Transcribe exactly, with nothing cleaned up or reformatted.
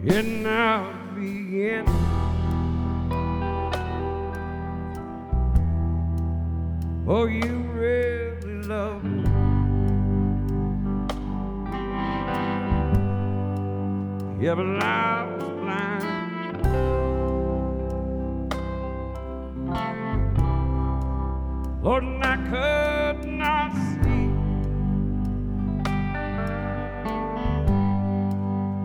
And now it begins. Oh, you really love me. Yeah, but I was blind. Lord, and I could not see.